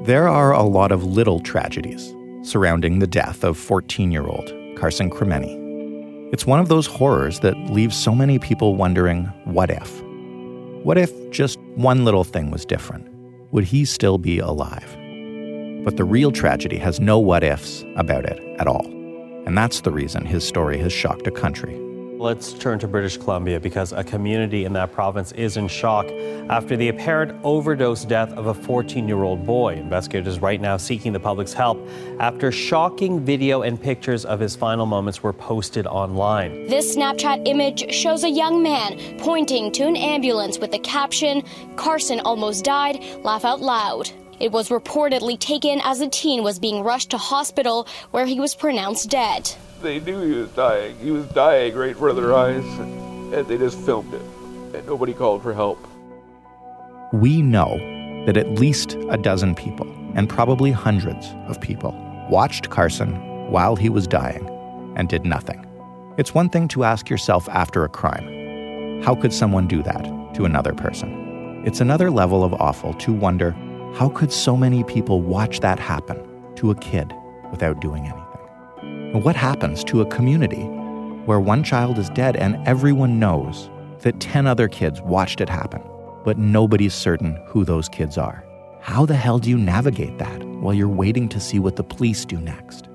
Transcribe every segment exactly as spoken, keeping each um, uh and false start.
There are a lot of little tragedies surrounding the death of fourteen-year-old Carson Kremeny. It's one of those horrors that leaves so many people wondering, what if? What if just one little thing was different? Would he still be alive? But the real tragedy has no what-ifs about it at all. And that's the reason his story has shocked a country. Let's turn to British Columbia because a community in that province is in shock after the apparent overdose death of a fourteen-year-old boy. Investigators right now seeking the public's help after shocking video and pictures of his final moments were posted online. This Snapchat image shows a young man pointing to an ambulance with the caption, "Carson almost died, laugh out loud." It was reportedly taken as the teen was being rushed to hospital where he was pronounced dead. They knew he was dying. He was dying right in front of their eyes, and they just filmed it, and nobody called for help. We know that at least a dozen people, and probably hundreds of people, watched Carson while he was dying and did nothing. It's one thing to ask yourself after a crime, how could someone do that to another person? It's another level of awful to wonder, how could so many people watch that happen to a kid without doing anything? And what happens to a community where one child is dead and everyone knows that ten other kids watched it happen, but nobody's certain who those kids are? How the hell do you navigate that while you're waiting to see what the police do next?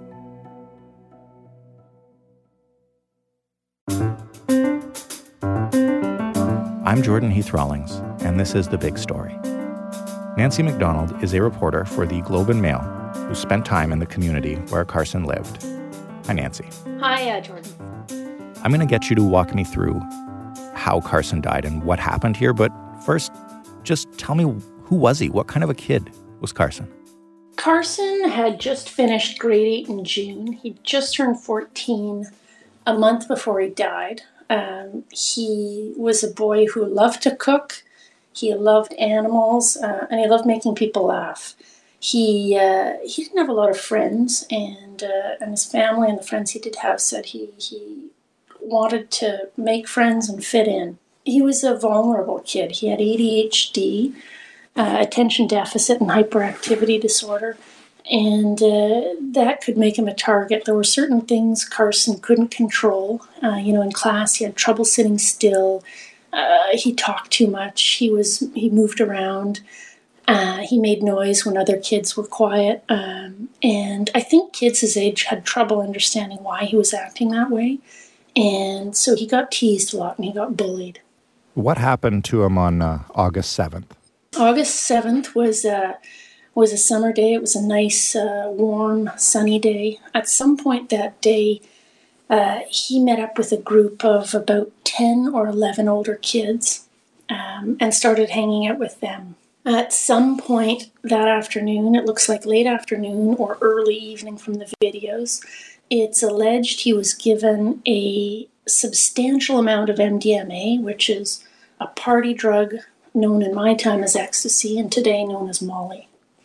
I'm Jordan Heath Rawlings, and this is The Big Story. Nancy McDonald is a reporter for the Globe and Mail who spent time in the community where Carson lived. Hi, Nancy. Hi, uh, Jordan. I'm going to get you to walk me through how Carson died and what happened here, but first, just tell me, who was he? What kind of a kid was Carson? Carson had just finished grade eight in June. He just turned fourteen a month before he died. Um, he was a boy who loved to cook, he loved animals, uh, and he loved making people laugh. He uh, he didn't have a lot of friends, and uh, and his family and the friends he did have said he he wanted to make friends and fit in. He was a vulnerable kid. He had A D H D, uh, attention deficit and hyperactivity disorder, and uh, that could make him a target. There were certain things Carson couldn't control. Uh, you know, in class he had trouble sitting still. Uh, he talked too much. He was he moved around. Uh, he made noise when other kids were quiet, um, and I think kids his age had trouble understanding why he was acting that way, and so he got teased a lot and he got bullied. What happened to him on uh, August seventh? August seventh was, uh, was a summer day. It was a nice, uh, warm, sunny day. At some point that day, uh, he met up with a group of about ten or eleven older kids um, and started hanging out with them. At some point that afternoon, it looks like late afternoon or early evening from the videos, it's alleged he was given a substantial amount of M D M A, which is a party drug known in my time as ecstasy and today known as Molly.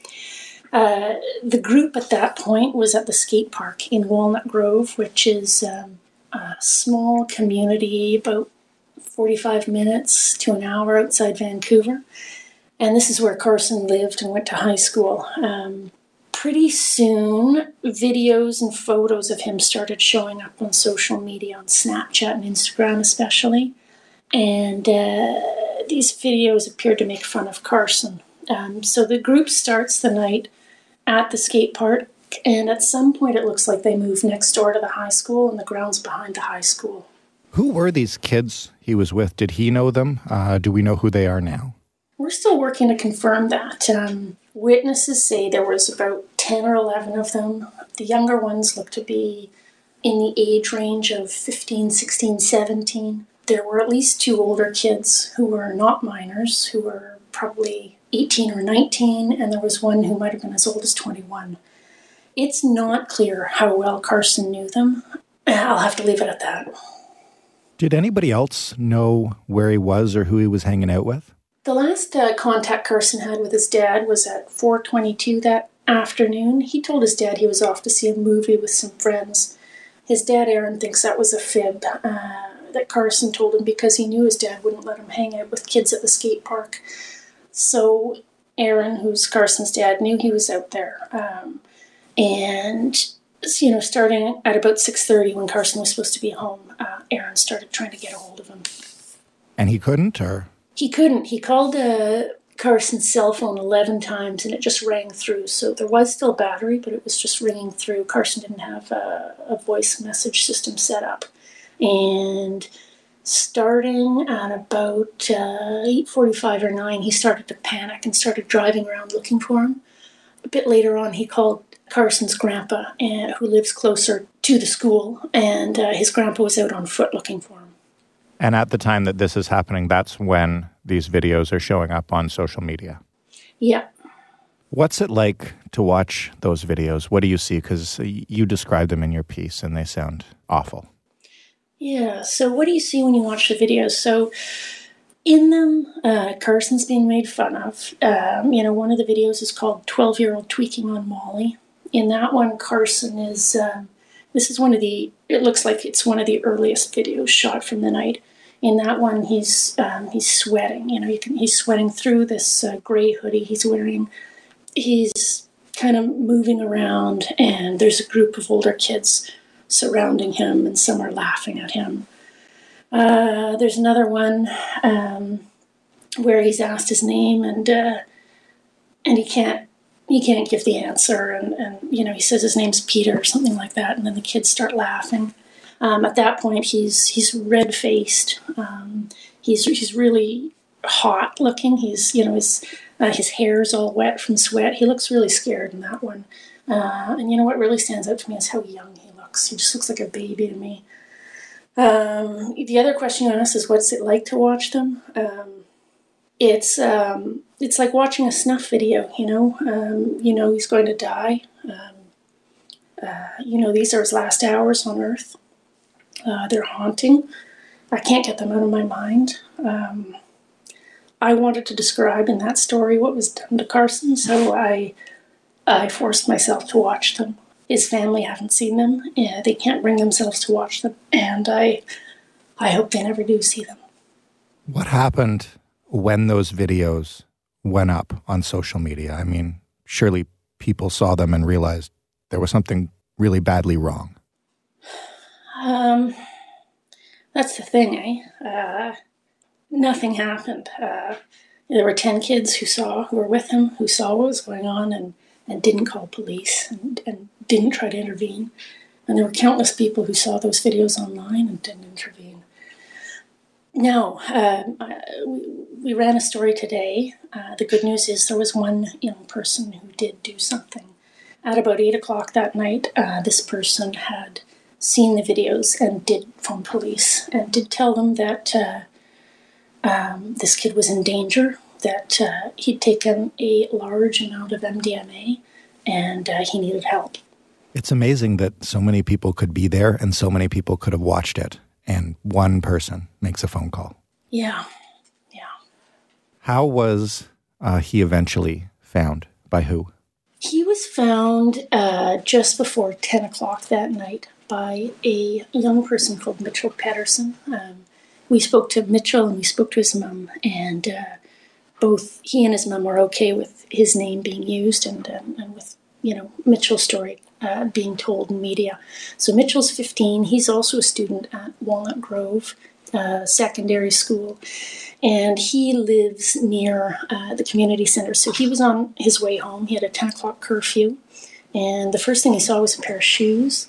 Uh, the group at that point was at the skate park in Walnut Grove, which is um, a small community about forty-five minutes to an hour outside Vancouver. And this is where Carson lived and went to high school. Um, pretty soon, videos and photos of him started showing up on social media, on Snapchat and Instagram especially. And uh, these videos appeared to make fun of Carson. Um, so the group starts the night at the skate park, and at some point it looks like they move next door to the high school and the grounds behind the high school. Who were these kids he was with? Did he know them? Uh, do we know who they are now? We're still working to confirm that. Um, witnesses say there was about ten or eleven of them. The younger ones look to be in the age range of fifteen, sixteen, seventeen. There were at least two older kids who were not minors, who were probably eighteen or nineteen, and there was one who might have been as old as twenty-one. It's not clear how well Carson knew them. I'll have to leave it at that. Did anybody else know where he was or who he was hanging out with? The last uh, contact Carson had with his dad was at four twenty-two that afternoon. He told his dad he was off to see a movie with some friends. His dad, Aaron, thinks that was a fib uh, that Carson told him because he knew his dad wouldn't let him hang out with kids at the skate park. So Aaron, who's Carson's dad, knew he was out there. Um, and, you know, starting at about six thirty when Carson was supposed to be home, uh, Aaron started trying to get a hold of him. And he couldn't, or? He couldn't. He called uh, Carson's cell phone eleven times and it just rang through. So there was still battery, but it was just ringing through. Carson didn't have a, a voice message system set up. And starting at about uh, eight forty-five or nine, he started to panic and started driving around looking for him. A bit later on, he called Carson's grandpa, uh, who lives closer to the school, and uh, his grandpa was out on foot looking for him. And at the time that this is happening, that's when these videos are showing up on social media. Yeah. What's it like to watch those videos? What do you see? Because you described them in your piece, and they sound awful. Yeah, so what do you see when you watch the videos? So in them, uh, Carson's being made fun of. Um, you know, one of the videos is called twelve-Year-Old Tweaking on Molly. In that one, Carson is, um, this is one of the, it looks like it's one of the earliest videos shot from the night. In that one, he's um, he's sweating. You know, you can, he's sweating through this uh, gray hoodie he's wearing. He's kind of moving around, and there's a group of older kids surrounding him, and some are laughing at him. Uh, there's another one um, where he's asked his name, and uh, and he can't he can't give the answer, and, and you know he says his name's Peter or something like that, and then the kids start laughing. Um, at that point, he's he's red faced. Um, he's he's really hot looking. He's you know his uh, his hair's all wet from sweat. He looks really scared in that one. Uh, and you know what really stands out to me is how young he looks. He just looks like a baby to me. Um, the other question you asked is, what's it like to watch them? Um, it's um, it's like watching a snuff video, you know. Um, you know he's going to die. Um, uh, you know, these are his last hours on Earth. Uh, they're haunting. I can't get them out of my mind. Um, I wanted to describe in that story what was done to Carson, so I... I forced myself to watch them. His family haven't seen them. Yeah, they can't bring themselves to watch them. And I I hope they never do see them. What happened when those videos went up on social media? I mean, surely people saw them and realized there was something really badly wrong. Um, that's the thing, eh? Uh, nothing happened. Uh, there were ten kids who saw, who were with him, who saw what was going on, and and didn't call police and, and didn't try to intervene. And there were countless people who saw those videos online and didn't intervene. Now, um, uh, we, we ran a story today. Uh, the good news is there was one young person who did do something. At about eight o'clock that night, uh, this person had seen the videos and did phone police and did tell them that uh, um, this kid was in danger, that uh, he'd taken a large amount of M D M A and uh, he needed help. It's amazing that so many people could be there and so many people could have watched it, and one person makes a phone call. Yeah, yeah. How was uh, he eventually found? By who? He was found uh, just before ten o'clock that night by a young person called Mitchell Pedersen. Um, we spoke to Mitchell and we spoke to his mom, and uh, both he and his mom were okay with his name being used and, um, and with, you know, Mitchell's story uh, being told in media. So Mitchell's fifteen. He's also a student at Walnut Grove uh, Secondary School, and he lives near uh, the community center. So he was on his way home. He had a ten o'clock curfew, and the first thing he saw was a pair of shoes,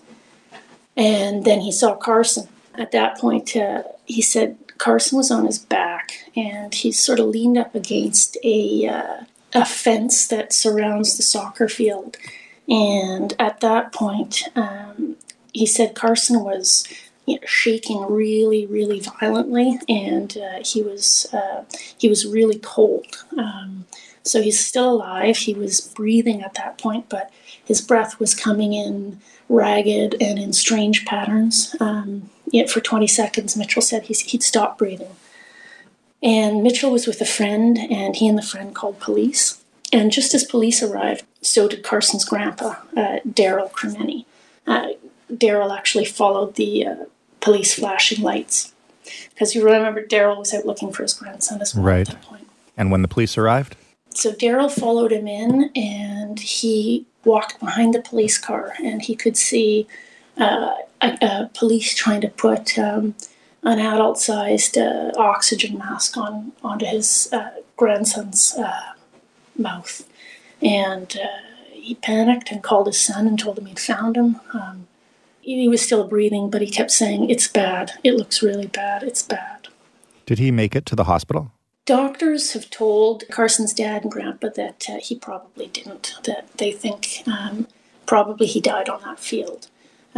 and then he saw Carson. At that point, uh, he said Carson was on his back, and he sort of leaned up against a uh, a fence that surrounds the soccer field. And at that point, um, he said Carson was, you know, shaking really, really violently, and uh, he was uh, he was really cold. Um, so he's still alive. He was breathing at that point, but his breath was coming in ragged and in strange patterns. Um, yet for twenty seconds, Mitchell said he's, he'd stopped breathing. And Mitchell was with a friend, and he and the friend called police. And just as police arrived, so did Carson's grandpa, uh, Daryl Cremeni. Uh, Daryl actually followed the uh, police flashing lights, because you remember Daryl was out looking for his grandson as well right. at that point. And when the police arrived? So Daryl followed him in, and he walked behind the police car, and he could see uh, a, a police trying to put um, an adult-sized uh, oxygen mask on onto his uh, grandson's uh, mouth. And uh, he panicked and called his son and told him he'd found him. Um, he was still breathing, but he kept saying, "It's bad. It looks really bad. It's bad." Did he make it to the hospital? Doctors have told Carson's dad and grandpa that uh, he probably didn't, that they think um, probably he died on that field.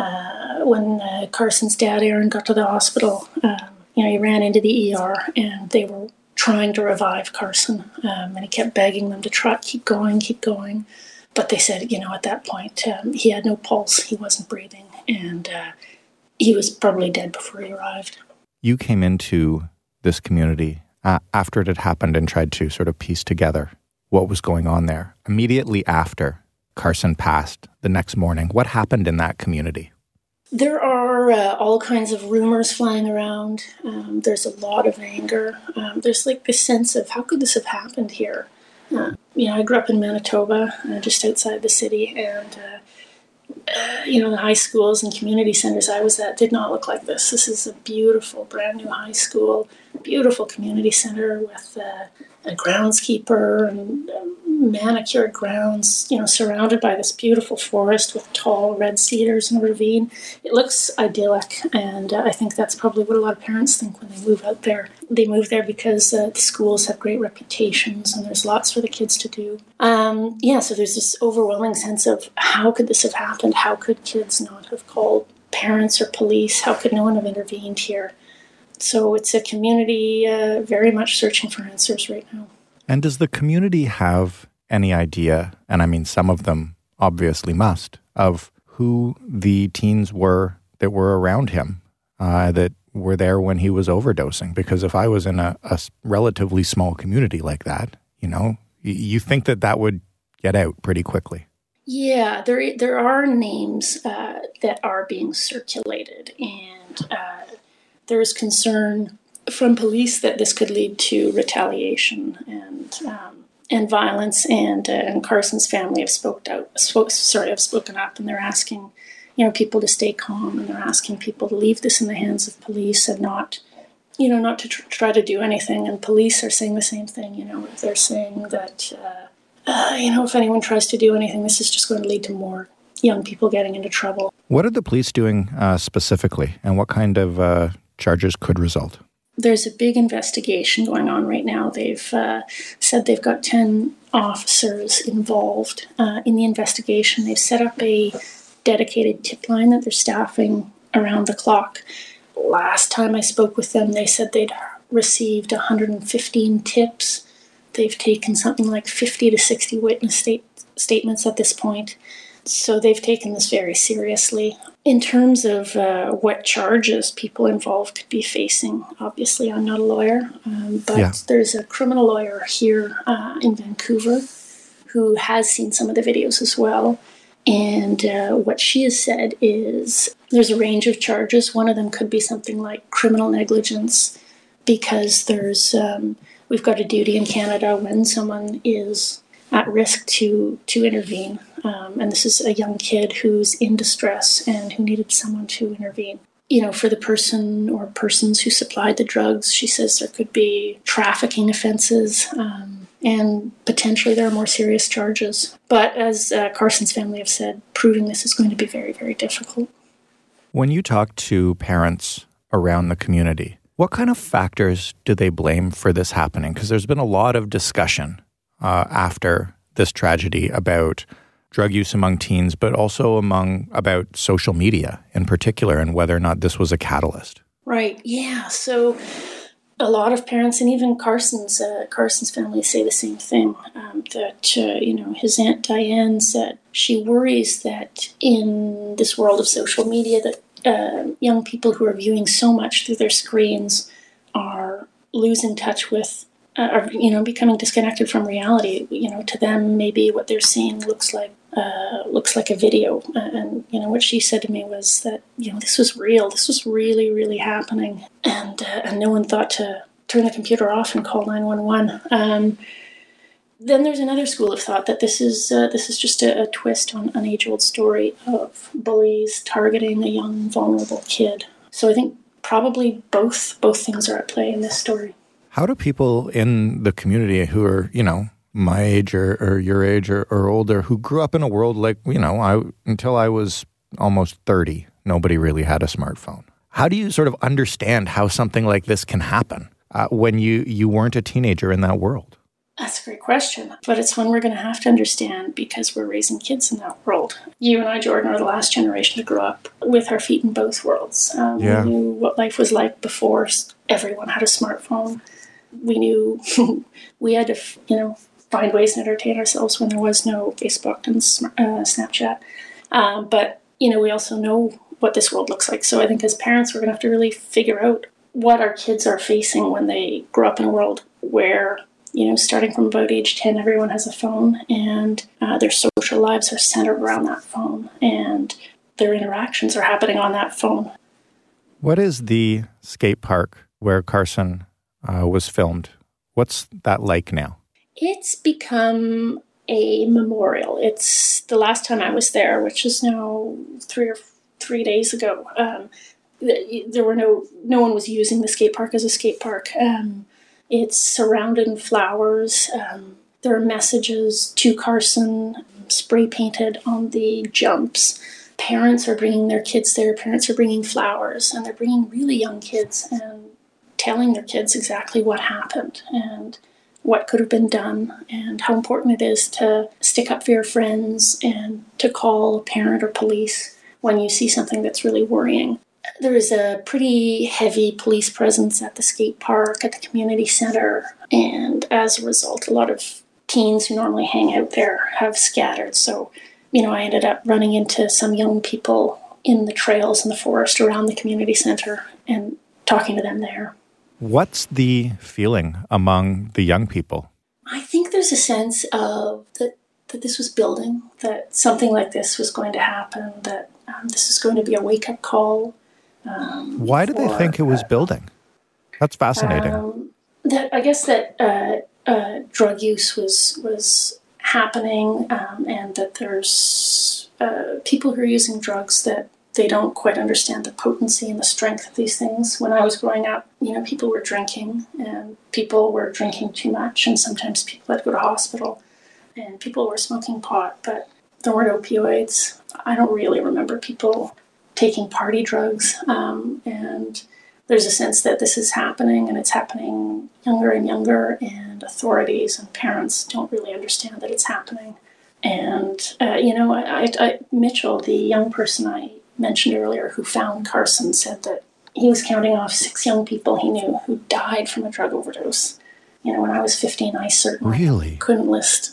Uh, when uh, Carson's dad, Aaron, got to the hospital, um, you know, he ran into the E R and they were trying to revive Carson. Um, and he kept begging them to try, keep going, keep going. But they said, you know, at that point, um, he had no pulse, he wasn't breathing, and uh, he was probably dead before he arrived. You came into this community Uh, after it had happened and tried to sort of piece together what was going on there. Immediately after Carson passed the next morning, what happened in that community? There are uh, all kinds of rumors flying around. Um, there's a lot of anger. Um, there's like this sense of, how could this have happened here? Uh, you know, I grew up in Manitoba, uh, just outside the city, and uh, Uh, you know, the high schools and community centers I was at did not look like this. This is a beautiful, brand new high school, beautiful community center with uh, a groundskeeper and uh, manicured grounds, you know, surrounded by this beautiful forest with tall red cedars and a ravine. It looks idyllic, and uh, I think that's probably what a lot of parents think when they move out there. They move there because uh, the schools have great reputations and there's lots for the kids to do. Um, yeah, so there's this overwhelming sense of, how could this have happened? How could kids not have called parents or police? How could no one have intervened here? So it's a community uh, very much searching for answers right now. And does the community have any idea, and I mean some of them obviously must, of who the teens were that were around him, uh, that were there when he was overdosing? Because if I was in a, a relatively small community like that, you know, y- you think that that would get out pretty quickly. Yeah, there there are names uh, that are being circulated, and uh, there is concern from police that this could lead to retaliation and um, and violence. And uh, and Carson's family have spoke out, spoke, sorry, have spoken up, and they're asking, you know, people to stay calm, and they're asking people to leave this in the hands of police and not, you know, not to tr- try to do anything. And police are saying the same thing. You know, they're saying that. Uh, Uh, you know, if anyone tries to do anything, this is just going to lead to more young people getting into trouble. What are the police doing uh, specifically, and what kind of uh, charges could result? There's a big investigation going on right now. They've uh, said they've got ten officers involved uh, in the investigation. They've set up a dedicated tip line that they're staffing around the clock. Last time I spoke with them, they said they'd received one hundred fifteen tips. They've taken something like fifty to sixty witness state statements at this point. So they've taken this very seriously. In terms of uh, what charges people involved could be facing, obviously I'm not a lawyer, um, but yeah. There's a criminal lawyer here uh, in Vancouver who has seen some of the videos as well. And uh, what she has said is there's a range of charges. One of them could be something like criminal negligence, because there's... Um, We've got a duty in Canada when someone is at risk to to intervene. Um, and this is a young kid who's in distress and who needed someone to intervene. You know, for the person or persons who supplied the drugs, she says there could be trafficking offenses, um, and potentially there are more serious charges. But as uh, Carson's family have said, proving this is going to be very, very difficult. When you talk to parents around the community, what kind of factors do they blame for this happening? Because there's been a lot of discussion uh, after this tragedy about drug use among teens, but also among about social media in particular, and whether or not this was a catalyst. Right. Yeah. So a lot of parents, and even Carson's uh, Carson's family, say the same thing. Um, that uh, you know, his Aunt Diane said she worries that in this world of social media that. Uh, young people who are viewing so much through their screens are losing touch with, uh, are, you know, becoming disconnected from reality. You know, to them, maybe what they're seeing looks like uh, looks like a video. Uh, and, you know, what she said to me was that, you know, this was real. This was really, really happening. And, uh, and no one thought to turn the computer off and call nine one one. Um, Then there's another school of thought that this is uh, this is just a, a twist on an age-old story of bullies targeting a young, vulnerable kid. So I think probably both both things are at play in this story. How do people in the community who are, you know, my age or, or your age or, or older, who grew up in a world like, you know, I until I was almost thirty, nobody really had a smartphone. How do you sort of understand how something like this can happen uh, when you, you weren't a teenager in that world? That's a great question, but it's one we're going to have to understand because we're raising kids in that world. You and I, Jordan, are the last generation to grow up with our feet in both worlds. Um, yeah. We knew what life was like before everyone had a smartphone. We knew we had to, you know, find ways to entertain ourselves when there was no Facebook and uh, Snapchat. Um, but, you know, we also know what this world looks like. So I think as parents, we're going to have to really figure out what our kids are facing when they grow up in a world where, you know, starting from about age ten, everyone has a phone, and uh, their social lives are centered around that phone, and their interactions are happening on that phone. What is the skate park where Carson uh, was filmed? What's that like now? It's become a memorial. It's the last time I was there, which is now three or three days ago. Um, there were no, no one was using the skate park as a skate park. Um, It's surrounded in flowers. Um, there are messages to Carson spray painted on the jumps. Parents are bringing their kids there. Parents are bringing flowers, and they're bringing really young kids and telling their kids exactly what happened and what could have been done and how important it is to stick up for your friends and to call a parent or police when you see something that's really worrying. There is a pretty heavy police presence at the skate park, at the community center, and as a result, a lot of teens who normally hang out there have scattered. So, you know, I ended up running into some young people in the trails in the forest around the community center and talking to them there. What's the feeling among the young people? I think there's a sense of that, that this was building, that something like this was going to happen, that um, this is going to be a wake-up call. Um, Why did for, they think it was building? That's fascinating. Um, that I guess that uh, uh, drug use was was happening, um, and that there's uh, people who are using drugs that they don't quite understand the potency and the strength of these things. When I was growing up, you know, people were drinking, and people were drinking too much, and sometimes people had to go to hospital, and people were smoking pot, but there weren't opioids. I don't really remember people taking party drugs, um, and there's a sense that this is happening, and it's happening younger and younger, and authorities and parents don't really understand that it's happening. And, uh, you know, I, I, Mitchell, the young person I mentioned earlier who found Carson, said that he was counting off six young people he knew who died from a drug overdose. You know, when I was fifteen, I certainly really? couldn't list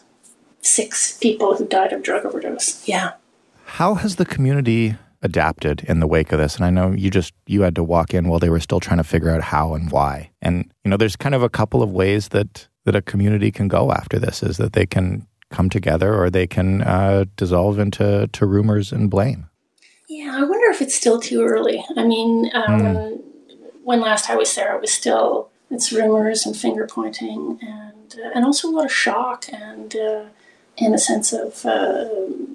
six people who died of drug overdose. Yeah. How has the community adapted in the wake of this? And I know you just, you had to walk in while they were still trying to figure out how and why. And, you know, there's kind of a couple of ways that, that a community can go after this, is that they can come together or they can uh, dissolve into to rumors and blame. Yeah, I wonder if it's still too early. I mean, uh, mm. when, when last I was there, it was still, it's rumors and finger pointing and, uh, and also a lot of shock and uh, in a sense of, uh,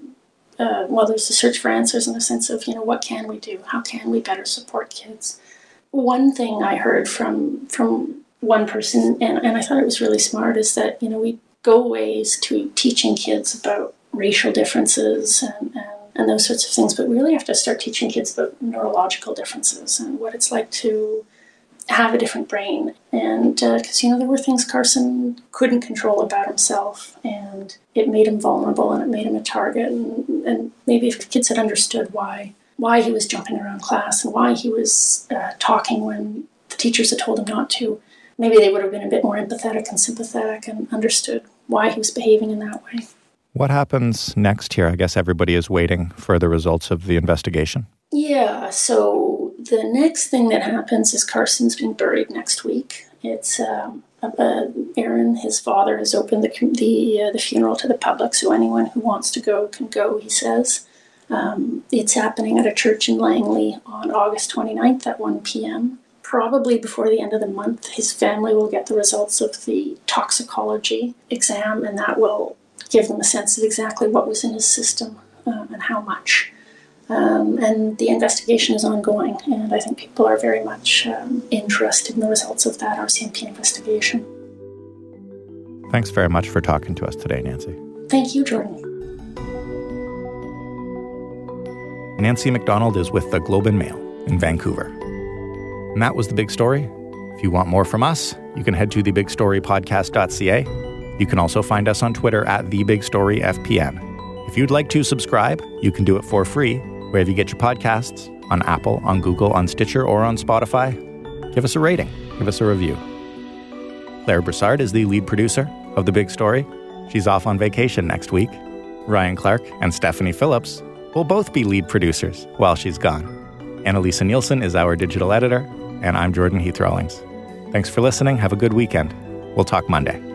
Uh, well, there's a search for answers in the sense of, you know, what can we do? How can we better support kids? One thing I heard from from one person, and, and I thought it was really smart, is that, you know, we go ways to teaching kids about racial differences and, and, and those sorts of things, but we really have to start teaching kids about neurological differences and what it's like to have a different brain. And because, uh, you know, there were things Carson couldn't control about himself, and it made him vulnerable and it made him a target. And, and maybe if the kids had understood why why he was jumping around class and why he was uh, talking when the teachers had told him not to, maybe they would have been a bit more empathetic and sympathetic and understood why he was behaving in that way. What happens next here? I guess everybody is waiting for the results of the investigation. Yeah, so the next thing that happens is Carson's being buried next week. It's um, uh, Aaron, his father, has opened the the, uh, the funeral to the public, so anyone who wants to go can go, he says. Um, it's happening at a church in Langley on August twenty-ninth at one p.m. probably before the end of the month, his family will get the results of the toxicology exam, and that will give them a sense of exactly what was in his system uh, and how much. Um, and the investigation is ongoing, and I think people are very much um, interested in the results of that R C M P investigation. Thanks very much for talking to us today, Nancy. Thank you, Jordan. Nancy McDonald is with the Globe and Mail in Vancouver. And that was The Big Story. If you want more from us, you can head to the big story podcast dot c a. You can also find us on Twitter at the big story f p n. If you'd like to subscribe, you can do it for free wherever you get your podcasts, on Apple, on Google, on Stitcher, or on Spotify. Give us a rating. Give us a review. Claire Broussard is the lead producer of The Big Story. She's off on vacation next week. Ryan Clark and Stephanie Phillips will both be lead producers while she's gone. Annalisa Nielsen is our digital editor, and I'm Jordan Heath Rawlings. Thanks for listening. Have a good weekend. We'll talk Monday.